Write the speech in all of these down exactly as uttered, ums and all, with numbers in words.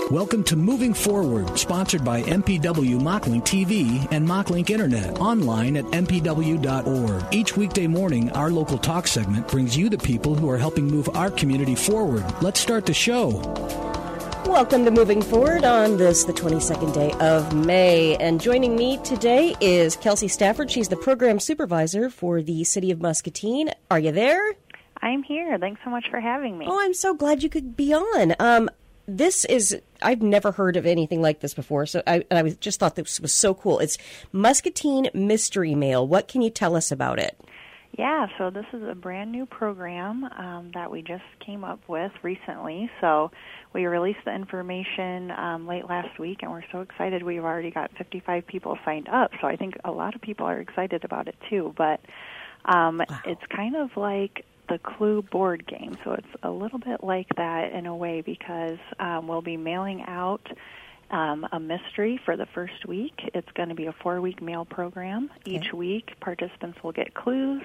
Welcome to Moving Forward, sponsored by M P W Mocklink T V and Mocklink Internet, online at m p w dot org. Each weekday morning, our local talk segment brings you the people who are helping move our community forward. Let's start the show. Welcome to Moving Forward on this, the twenty-second day of May. And joining me today is Kelsey Stafford. She's the program supervisor for the City of Muscatine. Are you there? I'm here. Thanks so much for having me. Oh, I'm so glad you could be on. Um, this is, I've never heard of anything like this before, so I, and I was, just thought this was so cool. It's Muscatine Mystery Mail. What can you tell us about it? Yeah, so this is a brand new program um, that we just came up with recently. So we released the information um, late last week, and we're so excited. We've already got fifty-five people signed up, so I think a lot of people are excited about it too. But um, wow. It's kind of like the Clue board game, so it's a little bit like that in a way, because um, we'll be mailing out um, a mystery for the first week. It's going to be a four-week mail program. Okay. Each week, participants will get clues,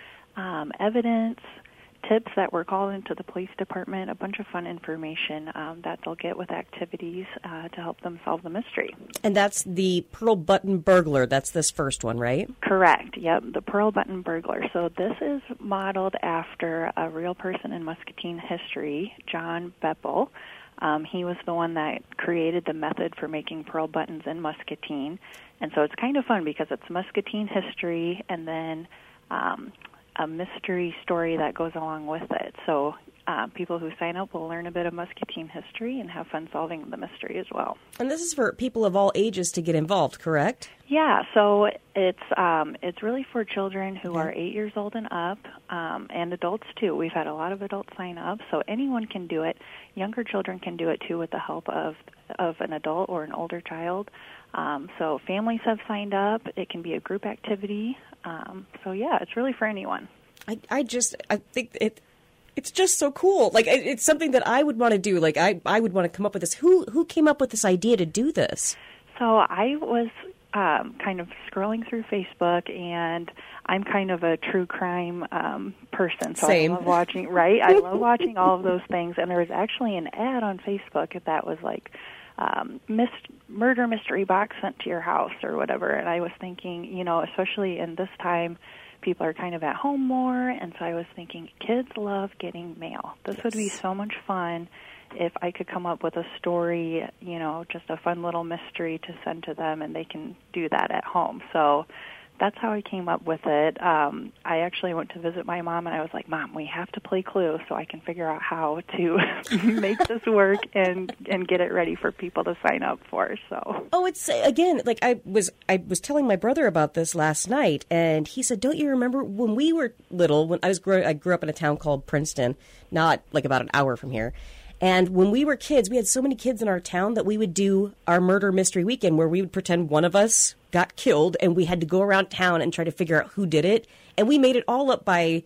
um, evidence, tips that were called into the police department, a bunch of fun information um, that they'll get with activities uh, to help them solve the mystery. And that's the Pearl Button Burglar. That's this first one, right? Correct. Yep, the Pearl Button Burglar. So this is modeled after a real person in Muscatine history, John Beppel. Um, he was the one that created the method for making pearl buttons in Muscatine. And so it's kind of fun because it's Muscatine history and then um, a mystery story that goes along with it. So uh, people who sign up will learn a bit of Muscatine history and have fun solving the mystery as well. And this is for people of all ages to get involved, correct? Yeah, so it's um, it's really for children who are eight years old and up, um, and adults too. We've had a lot of adults sign up, so anyone can do it. Younger children can do it too with the help of of an adult or an older child. Um, so families have signed up. It can be a group activity. Um, so yeah, it's really for anyone. I, I just I think it it's just so cool. Like it, it's something that I would want to do. Like I I would want to come up with this. Who who came up with this idea to do this? So I was um, kind of scrolling through Facebook, and I'm kind of a true crime um, person. So Same. I love watching. Right, I love watching all of those things. And there was actually an ad on Facebook that was like, Um, mist, murder mystery box sent to your house or whatever. And I was thinking, you know, especially in this time, people are kind of at home more. And so I was thinking, kids love getting mail. This yes. would be so much fun if I could come up with a story, you know, just a fun little mystery to send to them, and they can do that at home. So that's how I came up with it. Um, I actually went to visit my mom, and I was like, Mom, we have to play Clue so I can figure out how to make this work and, and get it ready for people to sign up for. So, oh, it's, again, like I was I was telling my brother about this last night, and he said, don't you remember when we were little, when I was grow- I grew up in a town called Princeton, not like about an hour from here. And when we were kids, we had so many kids in our town that we would do our murder mystery weekend where we would pretend one of us got killed and we had to go around town and try to figure out who did it. And we made it all up by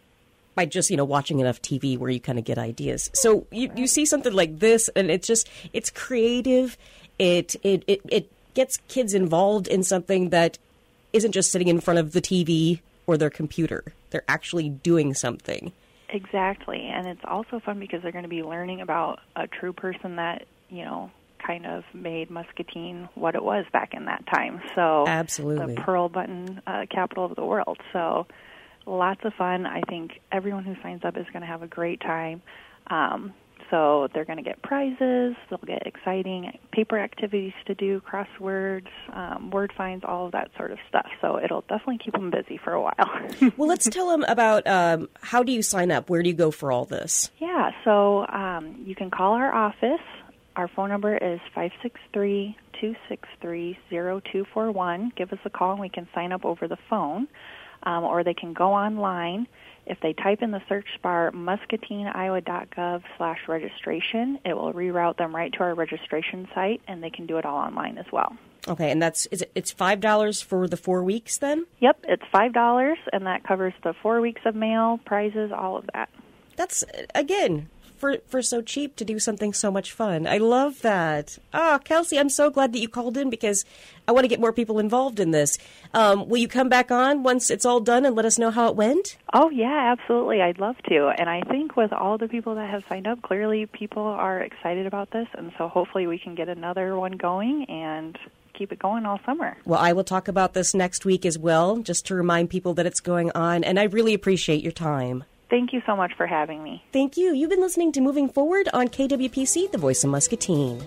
by just, you know, watching enough T V where you kind of get ideas. So you, you see something like this, and it's just, it's creative. It, it, it, it gets kids involved in something that isn't just sitting in front of the T V or their computer. They're actually doing something. Exactly, and it's also fun because they're going to be learning about a true person that, you know, kind of made Muscatine what it was back in that time. So absolutely, the Pearl Button uh, capital of the world. So lots of fun. I think everyone who signs up is going to have a great time. Um, so they're going to get prizes. They'll get exciting paper activities to do, crosswords, um, word finds, all of that sort of stuff. So it'll definitely keep them busy for a while. Well, let's tell them about um, how do you sign up? Where do you go for all this? Yeah, so um, you can call our office. Our phone number is five six three, two six three, zero two four one. Give us a call and we can sign up over the phone. Um, or they can go online. If they type in the search bar muscatine iowa dot gov slash registration, it will reroute them right to our registration site, and they can do it all online as well. Okay, and that's is it, it's five dollars for the four weeks then? Yep, it's five dollars, and that covers the four weeks of mail, prizes, all of that. That's, again, for, for so cheap to do something so much fun. I love that. Oh, Kelsey, I'm so glad that you called in because I want to get more people involved in this. Um, will you come back on once it's all done and let us know how it went? Oh, yeah, absolutely. I'd love to. And I think with all the people that have signed up, clearly people are excited about this. And so hopefully we can get another one going and keep it going all summer. Well, I will talk about this next week as well, just to remind people that it's going on. And I really appreciate your time. Thank you so much for having me. Thank you. You've been listening to Moving Forward on K W P C, the voice of Muscatine.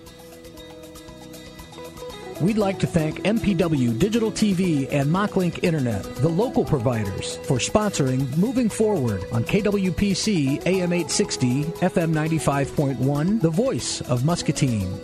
We'd like to thank M P W Digital T V and Mocklink Internet, the local providers, for sponsoring Moving Forward on K W P C A M eight sixty, F M ninety-five point one, the voice of Muscatine.